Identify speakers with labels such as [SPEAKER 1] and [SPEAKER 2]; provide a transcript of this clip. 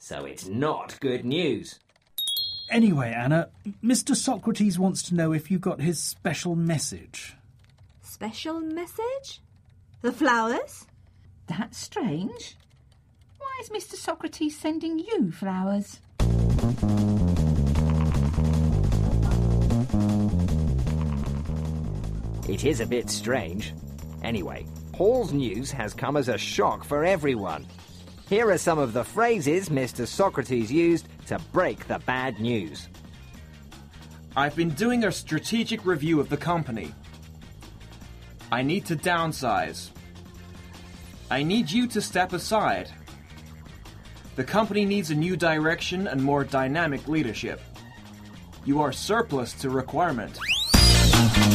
[SPEAKER 1] so it's not good news.
[SPEAKER 2] Anyway, Anna, Mr. Socrates wants to know if you got his special message.
[SPEAKER 3] Special message? The flowers?
[SPEAKER 4] That's strange. Why is Mr. Socrates sending you flowers?
[SPEAKER 1] It is a bit strange. Anyway, Paul's news has come as a shock for everyone. Here are some of the phrases Mr. Socrates used to break the bad news.
[SPEAKER 5] I've been doing a strategic review of the company. I need to downsize. I need you to step aside. The company needs a new direction and more dynamic leadership. You are surplus to requirement.